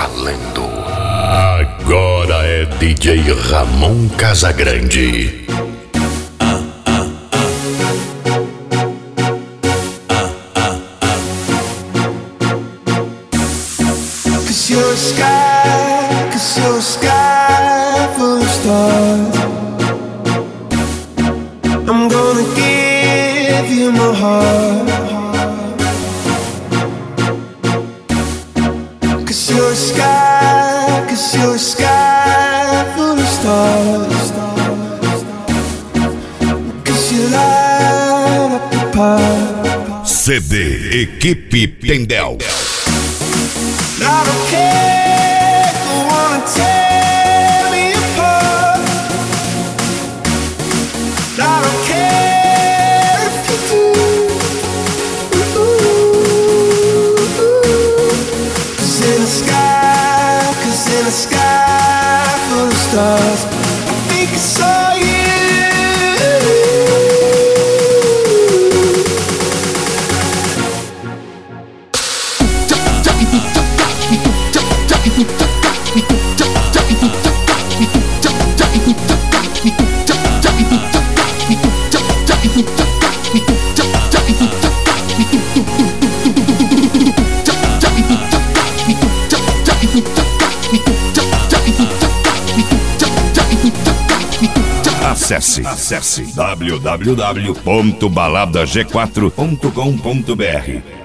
valendo. Agora é DJ Ramon Casagrande. Cause you're a sky full of stars. I'm gonna give you my heart. Cause you're a sky full of stars. Cause you light up the path. CD Equipe Tendel. I don't care if you wanna tear me apart. I don't care if you do. Cause in the sky full of stars, I think I saw you. Acesse www.baladag4.com.br